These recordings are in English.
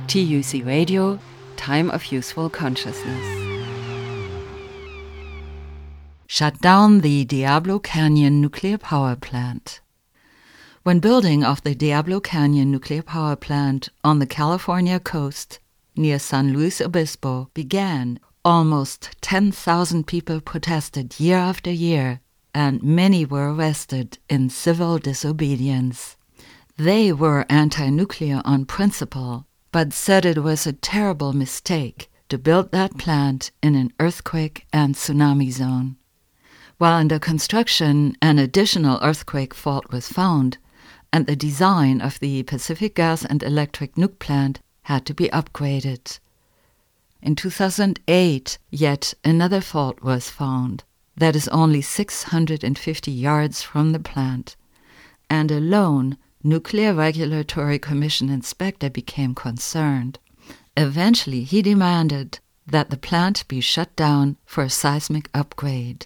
TUC Radio, Time of Useful Consciousness. Shut down the Diablo Canyon nuclear power plant. When building of the Diablo Canyon nuclear power plant on the California coast near San Luis Obispo began, almost 10,000 people protested year after year, and many were arrested in civil disobedience. They were anti-nuclear on principle, but said it was a terrible mistake to build that plant in an earthquake and tsunami zone. While under construction, an additional earthquake fault was found, and the design of the Pacific Gas and Electric nuke plant had to be upgraded. In 2008, yet another fault was found that is only 650 yards from the plant, and a lone Nuclear Regulatory Commission inspector became concerned. Eventually, he demanded that the plant be shut down for a seismic upgrade.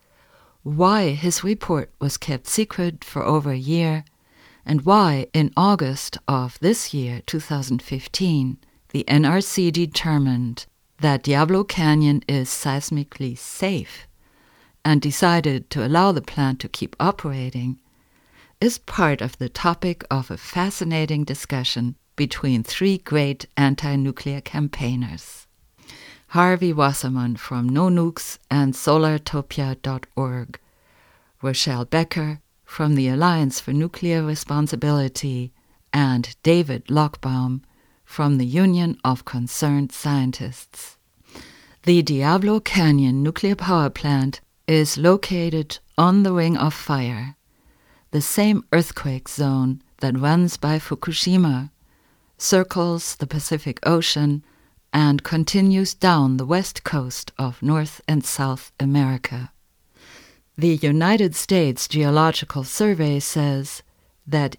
Why his report was kept secret for over a year, and why in August of this year, 2015, the NRC determined that Diablo Canyon is seismically safe and decided to allow the plant to keep operating, is part of the topic of a fascinating discussion between three great anti-nuclear campaigners. Harvey Wasserman from No Nukes and Solartopia.org, Rochelle Becker from the Alliance for Nuclear Responsibility, and David Lochbaum from the Union of Concerned Scientists. The Diablo Canyon nuclear power plant is located on the Ring of Fire, the same earthquake zone that runs by Fukushima, circles the Pacific Ocean, and continues down the west coast of North and South America. The United States Geological Survey says that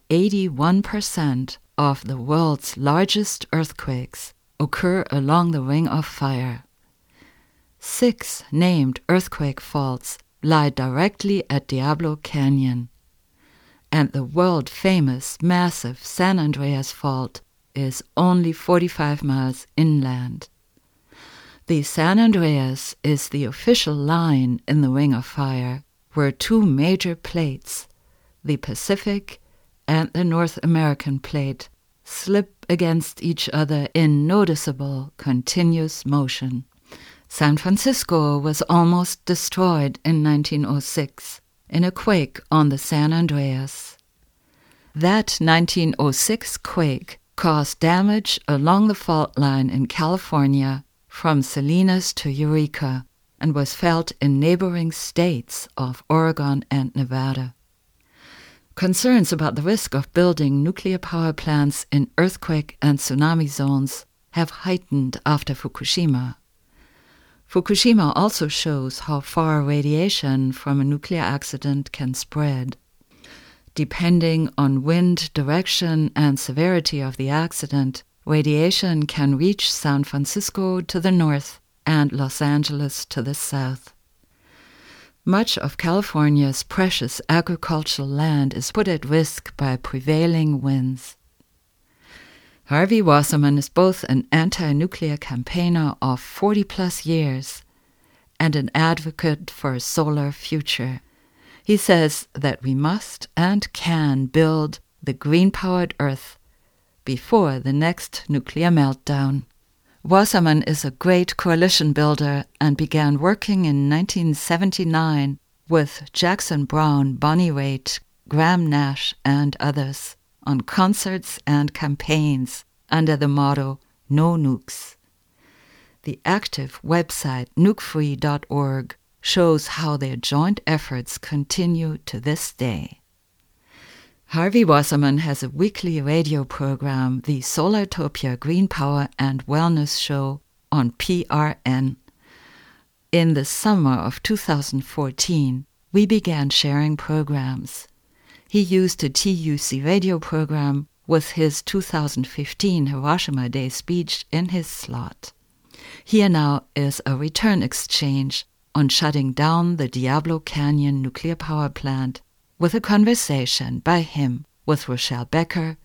81% of the world's largest earthquakes occur along the Ring of Fire. 6 named earthquake faults lie directly at Diablo Canyon, and the world-famous massive San Andreas Fault is only 45 miles inland. The San Andreas is the official line in the Ring of Fire, where 2 major plates, the Pacific and the North American plate, slip against each other in noticeable, continuous motion. San Francisco was almost destroyed in 1906 in a quake on the San Andreas. That 1906 quake caused damage along the fault line in California from Salinas to Eureka and was felt in neighboring states of Oregon and Nevada. Concerns about the risk of building nuclear power plants in earthquake and tsunami zones have heightened after Fukushima. Fukushima also shows how far radiation from a nuclear accident can spread. Depending on wind direction and severity of the accident, radiation can reach San Francisco to the north and Los Angeles to the south. Much of California's precious agricultural land is put at risk by prevailing winds. Harvey Wasserman is both an anti-nuclear campaigner of 40-plus years and an advocate for a solar future. He says that we must and can build the green-powered Earth before the next nuclear meltdown. Wasserman is a great coalition builder and began working in 1979 with Jackson Browne, Bonnie Raitt, Graham Nash, and others on concerts and campaigns under the motto No Nukes. The active website nukefree.org shows how their joint efforts continue to this day. Harvey Wasserman has a weekly radio program, the Solartopia Green Power and Wellness Show, on PRN. In the summer of 2014, we began sharing programs. He used a TUC radio program with his 2015 Hiroshima Day speech in his slot. Here now is a return exchange on shutting down the Diablo Canyon nuclear power plant with a conversation by him with Rochelle Becker,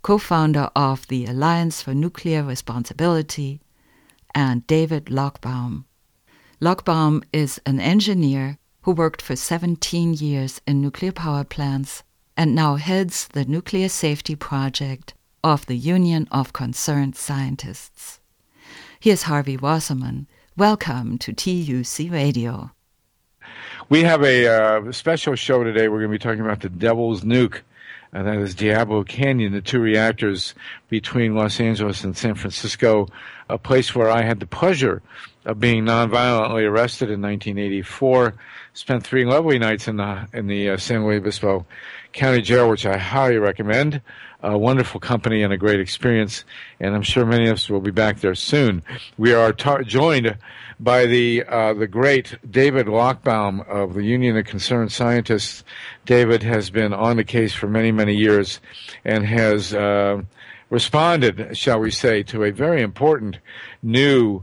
co-founder of the Alliance for Nuclear Responsibility, and David Lochbaum. Lochbaum is an engineer who worked for 17 years in nuclear power plants and now heads the Nuclear Safety Project of the Union of Concerned Scientists. Here's Harvey Wasserman. Welcome to TUC Radio. We have a special show today. We're going to be talking about the Devil's Nuke, and that is Diablo Canyon, the two reactors between Los Angeles and San Francisco, a place where I had the pleasure of being nonviolently arrested in 1984. Spent 3 lovely nights in the San Luis Obispo County Jail, which I highly recommend. A wonderful company and a great experience, and I'm sure many of us will be back there soon. We are joined by the great David Lochbaum of the Union of Concerned Scientists. David has been on the case for many, many years and has responded, shall we say, to a very important new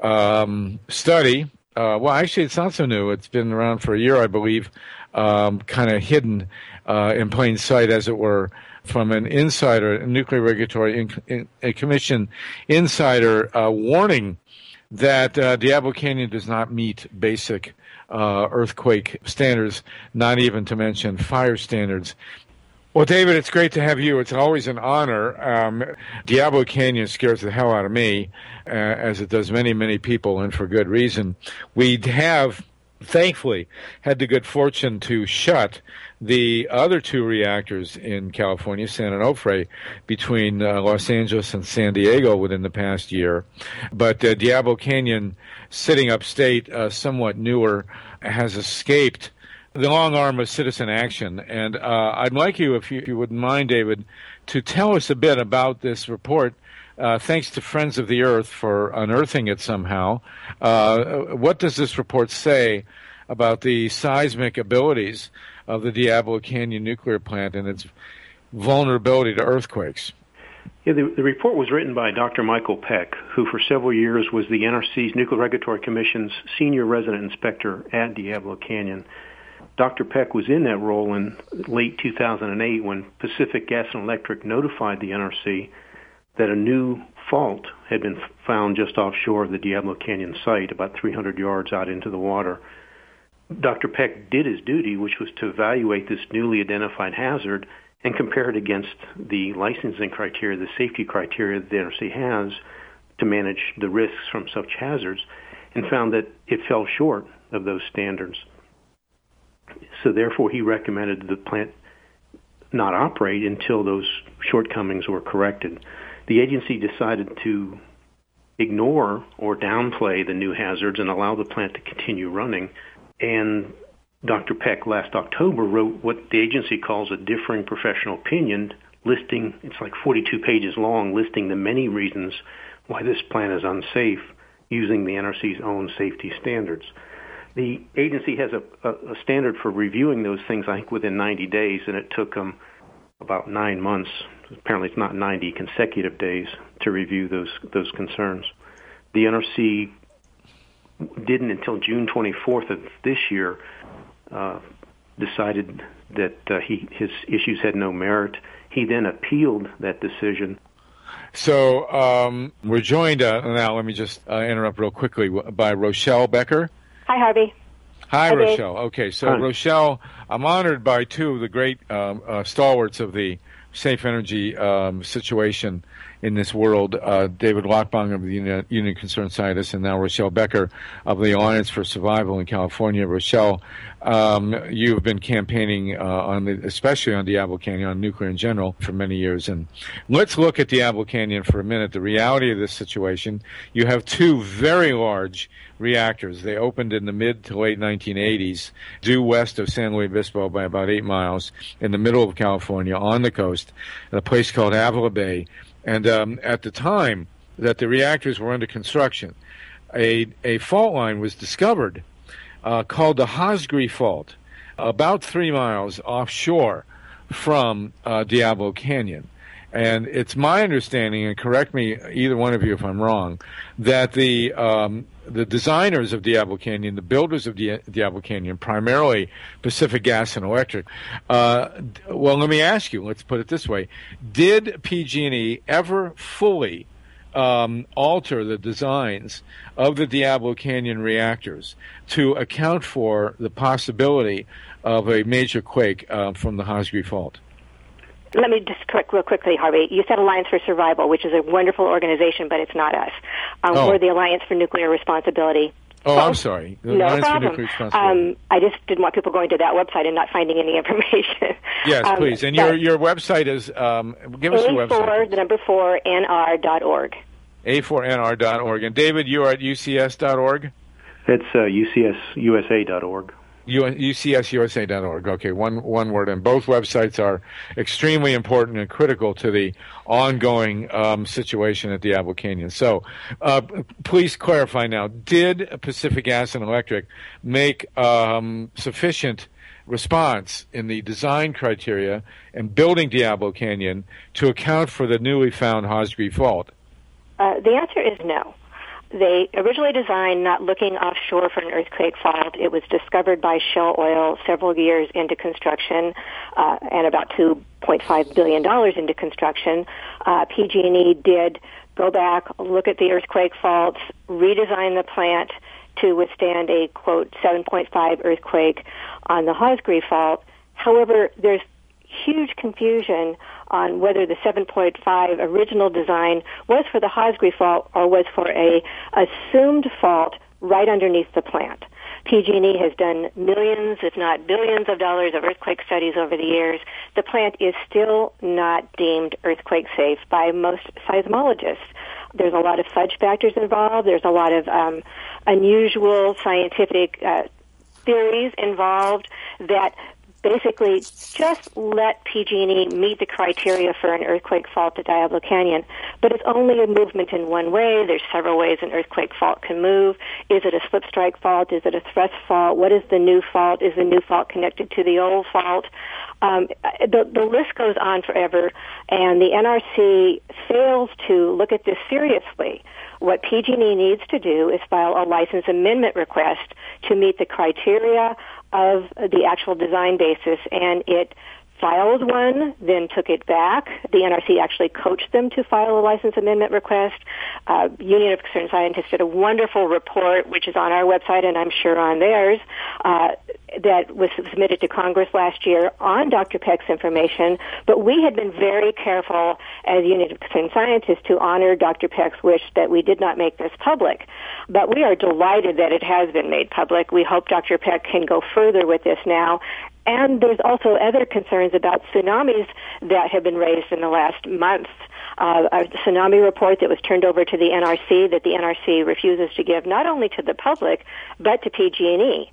study. Well, actually, it's not so new. It's been around for a year, I believe, kind of hidden in plain sight, as it were, from an insider, a Nuclear Regulatory Commission insider, warning that Diablo Canyon does not meet basic earthquake standards, not even to mention fire standards. Well, David, it's great to have you. It's always an honor. Diablo Canyon scares the hell out of me, as it does many, many people, and for good reason. We have, thankfully, had the good fortune to shut the other 2 reactors in California, San Onofre, between Los Angeles and San Diego within the past year. But Diablo Canyon, sitting upstate, somewhat newer, has escaped the long arm of citizen action. And I'd like you, if you wouldn't mind, David, to tell us a bit about this report. Thanks to Friends of the Earth for unearthing it somehow. What does this report say about the seismic abilities of the Diablo Canyon nuclear plant and its vulnerability to earthquakes? Yeah, the report was written by Dr. Michael Peck, who for several years was the NRC's Nuclear Regulatory Commission's senior resident inspector at Diablo Canyon. Dr. Peck was in that role in late 2008 when Pacific Gas and Electric notified the NRC that a new fault had been found just offshore of the Diablo Canyon site, about 300 yards out into the water. Dr. Peck did his duty, which was to evaluate this newly identified hazard and compare it against the licensing criteria, the safety criteria that the NRC has to manage the risks from such hazards, and found that it fell short of those standards. So therefore, he recommended the plant not operate until those shortcomings were corrected. The agency decided to ignore or downplay the new hazards and allow the plant to continue running. And Dr. Peck last October wrote what the agency calls a differing professional opinion, listing, it's like 42 pages long, listing the many reasons why this plant is unsafe using the NRC's own safety standards. The agency has a standard for reviewing those things, I think, within 90 days, and it took them about 9 months. Apparently it's not 90 consecutive days to review those concerns. The NRC didn't until June 24th of this year decided that his issues had no merit. He then appealed that decision. So we're joined now, let me just interrupt real quickly, by Rochelle Becker. Hi, Harvey. Hi, Rochelle. Okay, so Hi. Rochelle, I'm honored by 2 of the great stalwarts of the safe energy situation in this world, David Lochbaum of the Union of Concerned Scientists, and now Rochelle Becker of the Alliance for Survival in California. Rochelle, you've been campaigning especially on Diablo Canyon, on nuclear in general, for many years. And let's look at Diablo Canyon for a minute, the reality of this situation. You have 2 very large reactors. They opened in the mid to late 1980s, due west of San Luis Obispo by about 8 miles, in the middle of California, on the coast, at a place called Avila Bay. And at the time that the reactors were under construction, a fault line was discovered called the Hosgri Fault, about 3 miles offshore from Diablo Canyon. And it's my understanding, and correct me, either one of you if I'm wrong, that the the designers of Diablo Canyon, the builders of Diablo Canyon, primarily Pacific Gas and Electric. Well, let me ask you, let's put it this way. Did PG&E ever fully alter the designs of the Diablo Canyon reactors to account for the possibility of a major quake from the Hosgri Fault? Let me just correct real quickly, Harvey. You said Alliance for Survival, which is a wonderful organization, but it's not us. We're the Alliance for Nuclear Responsibility. Oh, I'm sorry. The no Alliance problem. for Nuclear Responsibility. I just didn't want people going to that website and not finding any information. Yes, please. And your website is, give us your website. A4NR.org. A4NR.org. And David, you are at UCS.org? It's UCSUSA.org. UCSUSA.org. Okay, one word. And both websites are extremely important and critical to the ongoing situation at Diablo Canyon. So please clarify now, did Pacific Gas and Electric make sufficient response in the design criteria and building Diablo Canyon to account for the newly found Hosgri Fault? The answer is no. They originally designed not looking offshore for an earthquake fault. It was discovered by Shell Oil several years into construction and about $2.5 billion into construction. PG&E did go back, look at the earthquake faults, redesign the plant to withstand a, quote, 7.5 earthquake on the Hosgri Fault. However, there's huge confusion on whether the 7.5 original design was for the Hosgri Fault or was for a assumed fault right underneath the plant. PG&E has done millions, if not billions of dollars of earthquake studies over the years. The plant is still not deemed earthquake safe by most seismologists. There's a lot of fudge factors involved. There's a lot of unusual scientific theories involved that basically just let PG&E meet the criteria for an earthquake fault at Diablo Canyon. But it's only a movement in one way. There's several ways an earthquake fault can move. Is it a slip strike fault? Is it a thrust fault? What is the new fault? Is the new fault connected to the old fault? The list goes on forever, and the NRC fails to look at this seriously. What PG&E needs to do is file a license amendment request to meet the criteria of the actual design basis, and it filed one, then took it back. The NRC actually coached them to file a license amendment request. Union of Concerned Scientists did a wonderful report, which is on our website and I'm sure on theirs, that was submitted to Congress last year on Dr. Peck's information. But we had been very careful as Union of Concerned Scientists to honor Dr. Peck's wish that we did not make this public. But we are delighted that it has been made public. We hope Dr. Peck can go further with this now. And there's also other concerns about tsunamis that have been raised in the last month. A tsunami report that was turned over to the NRC that the NRC refuses to give not only to the public, but to PG&E.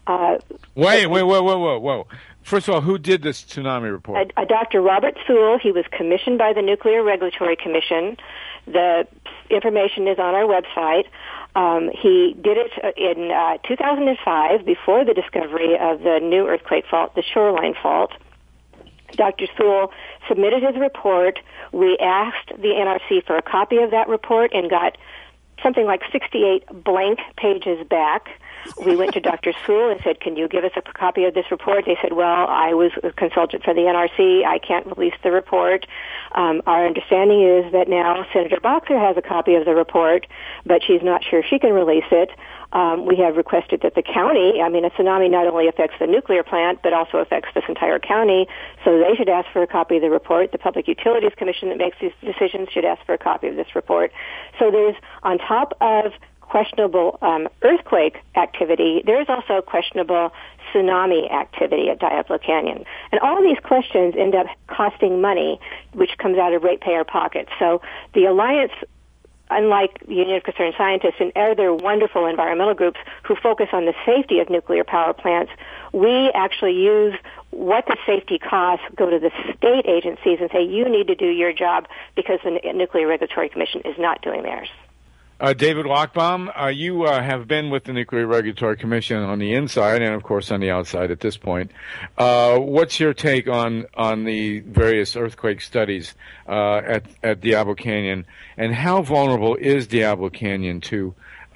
Whoa. First of all, who did this tsunami report? Dr. Robert Sewell. He was commissioned by the Nuclear Regulatory Commission. The information is on our website. He did it in 2005, before the discovery of the new earthquake fault, the Shoreline Fault. Dr. Sewell submitted his report. We asked the NRC for a copy of that report and got something like 68 blank pages back. We went to Dr. Sewell and said, can you give us a copy of this report? They said, well, I was a consultant for the NRC. I can't release the report. Our understanding is that now Senator Boxer has a copy of the report, but she's not sure she can release it. We have requested that the county, a tsunami not only affects the nuclear plant, but also affects this entire county, so they should ask for a copy of the report. The Public Utilities Commission that makes these decisions should ask for a copy of this report. So there's, on top of questionable earthquake activity, there is also questionable tsunami activity at Diablo Canyon. And all of these questions end up costing money, which comes out of ratepayer pockets. So the Alliance, unlike the Union of Concerned Scientists and other wonderful environmental groups who focus on the safety of nuclear power plants, we actually use what the safety costs, go to the state agencies and say, you need to do your job because the Nuclear Regulatory Commission is not doing theirs. David Lochbaum, you have been with the Nuclear Regulatory Commission on the inside and, of course, on the outside at this point. What's your take on the various earthquake studies at Diablo Canyon, and how vulnerable is Diablo Canyon to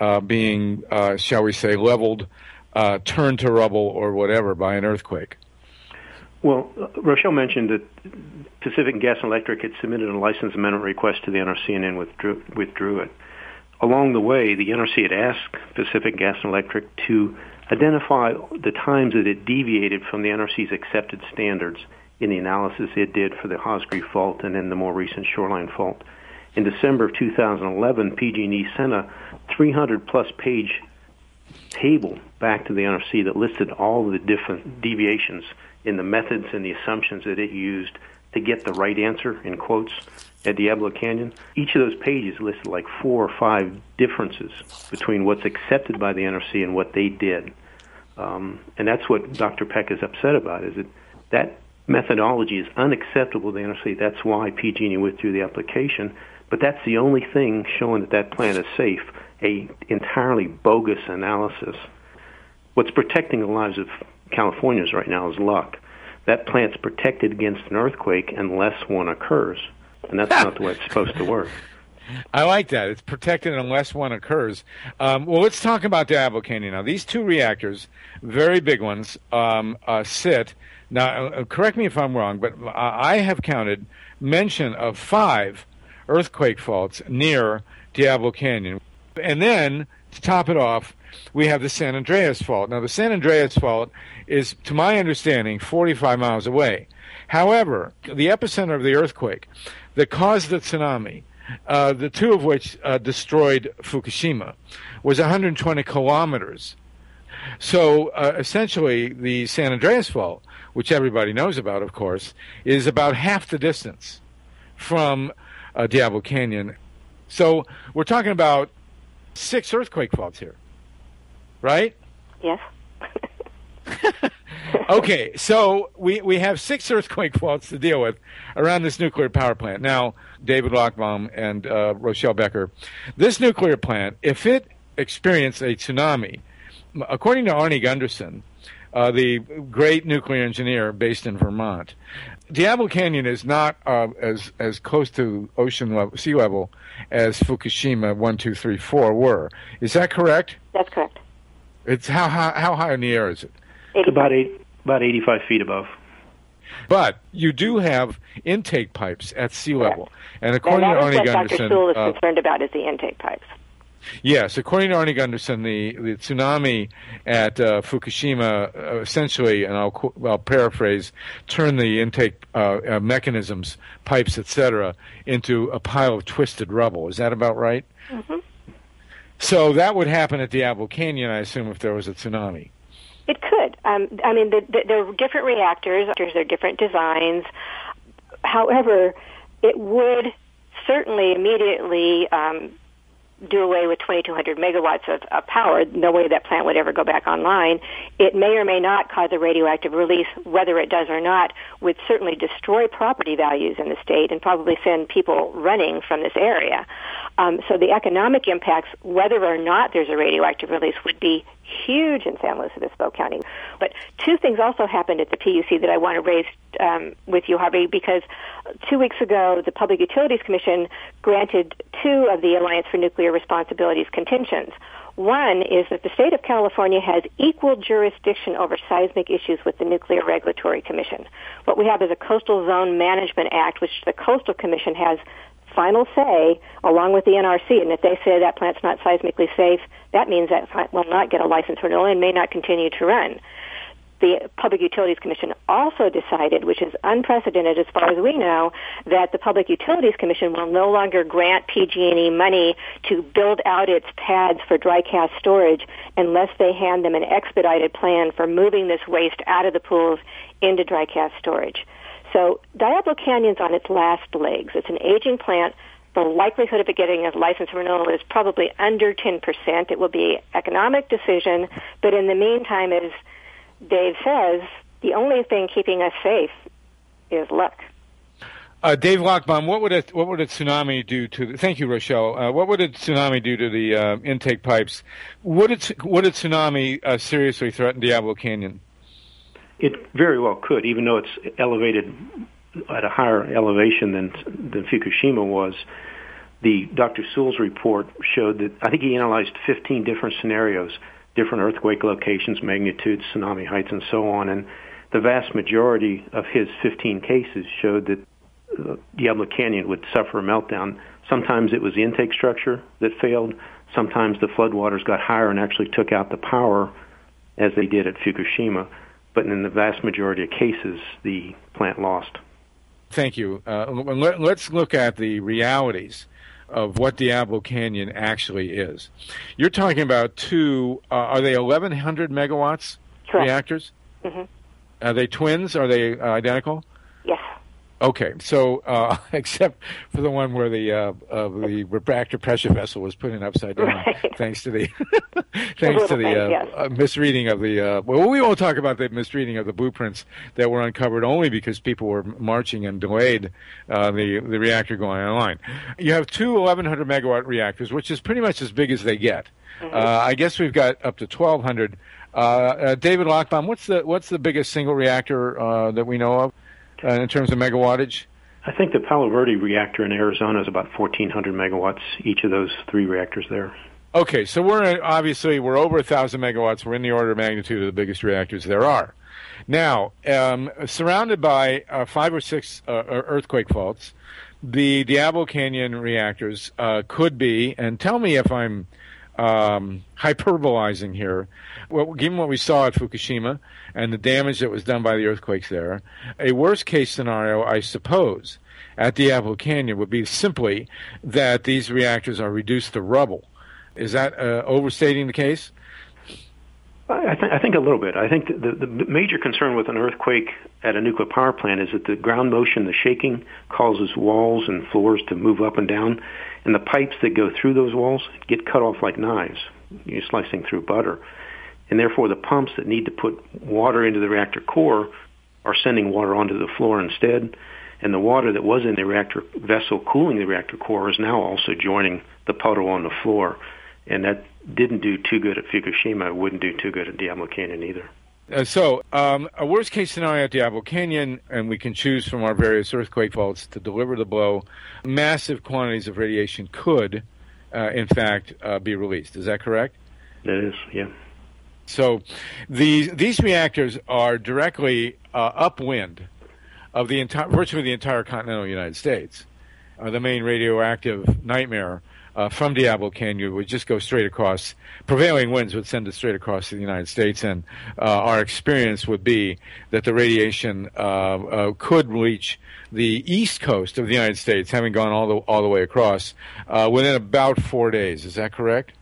being, shall we say, leveled, turned to rubble or whatever by an earthquake? Well, Rochelle mentioned that Pacific Gas and Electric had submitted a license amendment request to the NRC and then withdrew it. Along the way, the NRC had asked Pacific Gas and Electric to identify the times that it deviated from the NRC's accepted standards in the analysis it did for the Hosgreave Fault and then the more recent Shoreline Fault. In December of 2011, PG&E sent a 300-plus page table back to the NRC that listed all the different deviations in the methods and the assumptions that it used to get the right answer, in quotes, at Diablo Canyon. Each of those pages listed like 4 or 5 differences between what's accepted by the NRC and what they did. And that's what Dr. Peck is upset about, is that methodology is unacceptable to the NRC. That's why PG&E withdrew the application. But that's the only thing showing that plant is safe, a entirely bogus analysis. What's protecting the lives of Californians right now is luck. That plant's protected against an earthquake unless one occurs, and that's not the way it's supposed to work. I like that. It's protected unless one occurs. Well, let's talk about Diablo Canyon now. These 2 reactors, very big ones, sit. Now, correct me if I'm wrong, but I have counted mention of 5 earthquake faults near Diablo Canyon. And then, to top it off, we have the San Andreas Fault. Now, the San Andreas Fault is, to my understanding, 45 miles away. However, the epicenter of the earthquake that caused the tsunami, the 2 of which destroyed Fukushima, was 120 kilometers. So, essentially, the San Andreas Fault, which everybody knows about, of course, is about half the distance from Diablo Canyon. So, we're talking about 6 earthquake faults here, right? Yes. Okay, so we have 6 earthquake faults to deal with around this nuclear power plant. Now, David Lochbaum and Rochelle Becker, this nuclear plant, if it experienced a tsunami, according to Arnie Gunderson, the great nuclear engineer based in Vermont, Diablo Canyon is not as close to sea level as Fukushima 1, 2, 3, 4 were. Is that correct? That's correct. It's how high in the air is it? About 85 feet above. But you do have intake pipes at sea level, and according to Arnie Gunderson, Dr. Sewell is concerned about is the intake pipes. Yes, according to Arnie Gunderson, the tsunami at Fukushima essentially, and I'll paraphrase, turned the intake mechanisms, pipes, etc., into a pile of twisted rubble. Is that about right? Mm-hmm. So that would happen at Diablo Canyon, I assume, if there was a tsunami. It could. I mean, there are different reactors. There are different designs. However, it would certainly immediately do away with 2,200 megawatts of power. No way that plant would ever go back online. It may or may not cause a radioactive release. Whether it does or not would certainly destroy property values in the state and probably send people running from this area. So the economic impacts, whether or not there's a radioactive release, would be huge in San Luis Obispo County. But 2 things also happened at the PUC that I want to raise with you, Harvey, because 2 weeks ago, the Public Utilities Commission granted 2 of the Alliance for Nuclear Responsibilities contentions. One is that the state of California has equal jurisdiction over seismic issues with the Nuclear Regulatory Commission. What we have is a Coastal Zone Management Act, which the Coastal Commission has final say, along with the NRC, and if they say that plant's not seismically safe, that means that plant will not get a license renewal and may not continue to run. The Public Utilities Commission also decided, which is unprecedented as far as we know, that the Public Utilities Commission will no longer grant PG&E money to build out its pads for dry cast storage unless they hand them an expedited plan for moving this waste out of the pools into dry cast storage. So Diablo Canyon's on its last legs. It's an aging plant. The likelihood of it getting a license renewal is probably under 10%. It will be an economic decision, but in the meantime, as Dave says, the only thing keeping us safe is luck. Dave Lochbaum, what would a tsunami do to? Thank you, Rochelle. What would a tsunami do to the intake pipes? Would a tsunami seriously threaten Diablo Canyon? It very well could, even though it's elevated at a higher elevation than Fukushima was. Dr. Sewell's report showed that, I think he analyzed 15 different scenarios, different earthquake locations, magnitudes, tsunami heights, and so on, and the vast majority of his 15 cases showed that Diablo Canyon would suffer a meltdown. Sometimes it was the intake structure that failed. Sometimes the floodwaters got higher and actually took out the power, as they did at Fukushima. But in the vast majority of cases, the plant lost. Thank you. Let's look at the realities of what Diablo Canyon actually is. You're talking about are they 1,100 megawatts Correct. reactors? Mm-hmm. Are they twins? Are they identical? Yes. Okay, so except for the one where the reactor pressure vessel was put in upside down, right. thanks to the yes. misreading of the. Well, we won't talk about the misreading of the blueprints that were uncovered only because people were marching and delayed the reactor going online. You have two 1,100 megawatt reactors, which is pretty much as big as they get. Mm-hmm. I guess we've got up to 1,200. David Lochbaum, what's the biggest single reactor that we know of? In terms of megawattage? I think the Palo Verde reactor in Arizona is about 1,400 megawatts, each of those three reactors there. Okay, so we're over 1,000 megawatts. We're in the order of magnitude of the biggest reactors there are. Now, surrounded by 5 or 6 earthquake faults, the Diablo Canyon reactors could be, and tell me if I'm hyperbolizing here, well, given what we saw at Fukushima and the damage that was done by the earthquakes there, a worst-case scenario, I suppose, at Diablo Canyon would be simply that these reactors are reduced to rubble. Is that overstating the case? I think a little bit. I think the major concern with an earthquake at a nuclear power plant is that the ground motion, the shaking, causes walls and floors to move up and down, and the pipes that go through those walls get cut off like knives. You're slicing through butter. And therefore, the pumps that need to put water into the reactor core are sending water onto the floor instead, and the water that was in the reactor vessel cooling the reactor core is now also joining the puddle on the floor. And that didn't do too good at Fukushima. It wouldn't do too good at Diablo Canyon either. A worst-case scenario at Diablo Canyon, and we can choose from our various earthquake faults to deliver the blow, massive quantities of radiation could, in fact, be released. Is that correct? That is, yeah. So these reactors are directly upwind of virtually the entire continental United States. The main radioactive nightmare from Diablo Canyon would just go straight across. Prevailing winds would send it straight across the United States, and our experience would be that the radiation could reach the east coast of the United States, having gone all the way across, within about 4 days. Is that correct?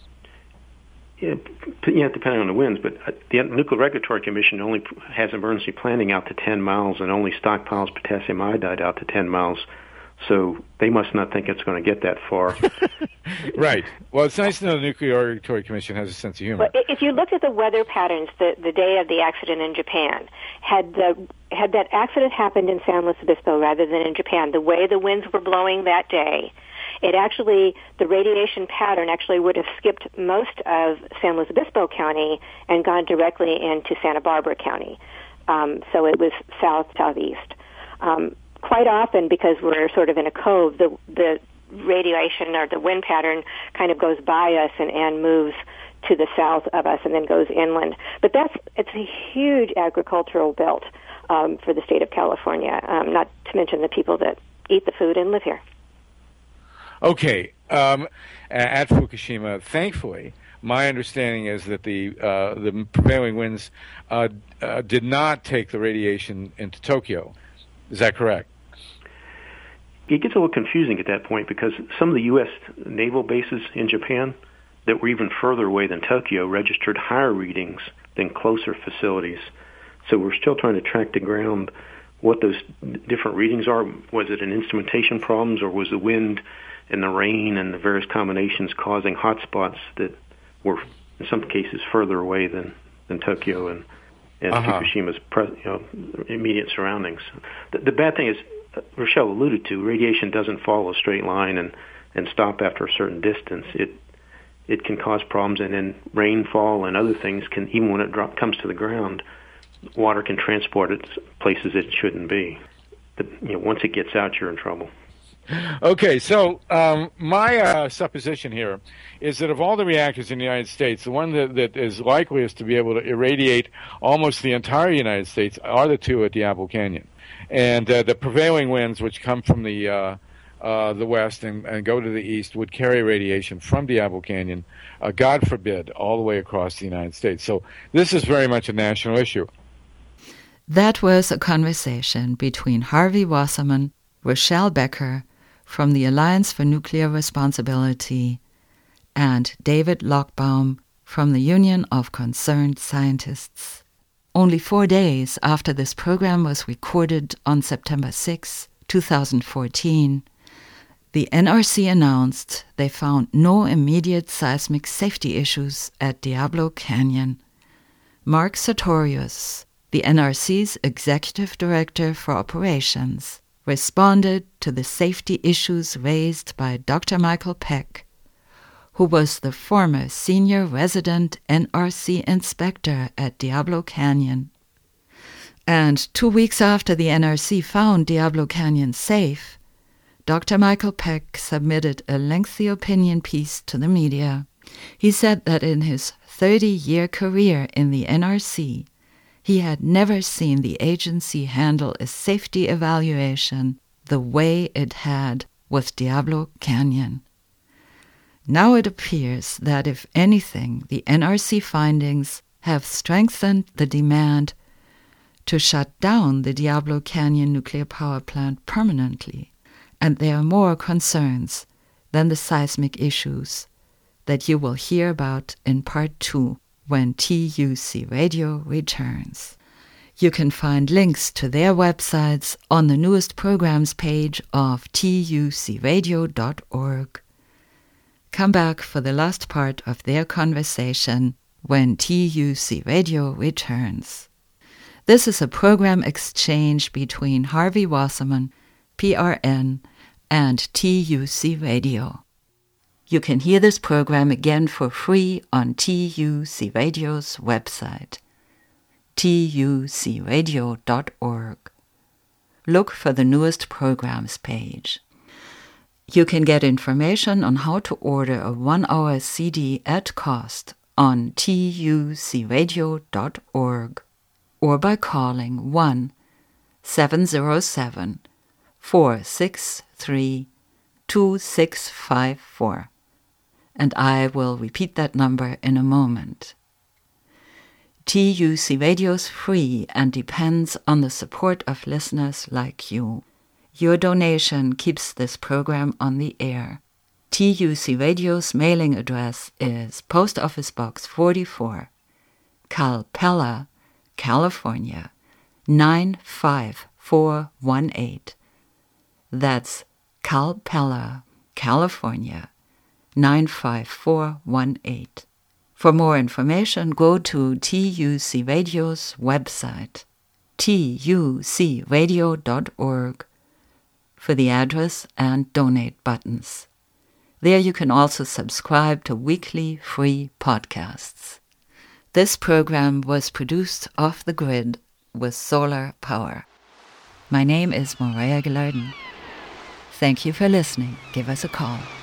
Yeah, depending on the winds, but the Nuclear Regulatory Commission only has emergency planning out to 10 miles and only stockpiles potassium iodide out to 10 miles. So they must not think it's going to get that far. Right. Well, it's nice to know the Nuclear Regulatory Commission has a sense of humor. Well, if you looked at the weather patterns the day of the accident in Japan, had that accident happened in San Luis Obispo rather than in Japan, the way the winds were blowing that day, the radiation pattern actually would have skipped most of San Luis Obispo County and gone directly into Santa Barbara County. So it was southeast. Quite often, because we're sort of in a cove, the radiation or the wind pattern kind of goes by us and moves to the south of us and then goes inland. But it's a huge agricultural belt for the state of California, not to mention the people that eat the food and live here. Okay. At Fukushima, thankfully, my understanding is that the prevailing winds did not take the radiation into Tokyo. Is that correct? It gets a little confusing at that point because some of the U.S. naval bases in Japan that were even further away than Tokyo registered higher readings than closer facilities. So we're still trying to track to ground what those different readings are. Was it an instrumentation problems, or was the wind and the rain and the various combinations causing hot spots that were, in some cases, further away than Tokyo and Fukushima's immediate surroundings. The bad thing is, Rochelle alluded to, radiation doesn't follow a straight line and stop after a certain distance. It can cause problems, and then rainfall and other things can, even when it comes to the ground, water can transport it to places it shouldn't be. Once it gets out, you're in trouble. Okay, so my supposition here is that of all the reactors in the United States, the one that is likeliest to be able to irradiate almost the entire United States are the two at Diablo Canyon. And the prevailing winds, which come from the west and go to the east, would carry radiation from Diablo Canyon, God forbid, all the way across the United States. So this is very much a national issue. That was a conversation between Harvey Wasserman, Rochelle Becker from the Alliance for Nuclear Responsibility, and David Lochbaum from the Union of Concerned Scientists. Only 4 days after this program was recorded on September 6, 2014, the NRC announced they found no immediate seismic safety issues at Diablo Canyon. Mark Sartorius, the NRC's Executive Director for Operations, responded to the safety issues raised by Dr. Michael Peck, who was the former senior resident NRC inspector at Diablo Canyon. And 2 weeks after the NRC found Diablo Canyon safe, Dr. Michael Peck submitted a lengthy opinion piece to the media. He said that in his 30-year career in the NRC, he had never seen the agency handle a safety evaluation the way it had with Diablo Canyon. Now it appears that, if anything, the NRC findings have strengthened the demand to shut down the Diablo Canyon nuclear power plant permanently, and there are more concerns than the seismic issues that you will hear about in Part 2 when TUC Radio returns. You can find links to their websites on the newest programs page of tucradio.org. Come back for the last part of their conversation when TUC Radio returns. This is a program exchange between Harvey Wasserman, PRN, and TUC Radio. You can hear this program again for free on TUC Radio's website, tucradio.org. Look for the newest programs page. You can get information on how to order a 1-hour CD at cost on tucradio.org or by calling 1-707-463-2654. And I will repeat that number in a moment. TUC Radio is free and depends on the support of listeners like you. Your donation keeps this program on the air. TUC Radio's mailing address is Post Office Box 44, Calpella, California, 95418. That's Calpella, California, 95418. For more information, go to TUC Radio's website, tucradio.org, for the address and donate buttons. There you can also subscribe to weekly free podcasts. This program was produced off the grid with solar power. My name is Maria Gilardin. Thank you for listening. Give us a call.